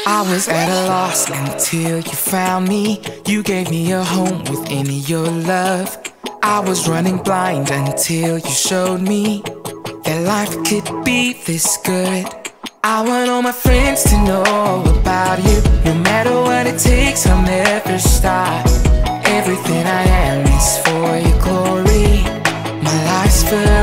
I was at a loss until you found me. You gave me a home within your love. I was running blind until you showed me that life could be this good. I want all my friends to know about you. No matter what it takes, I'll never stop. Everything I am is for your glory. My life's for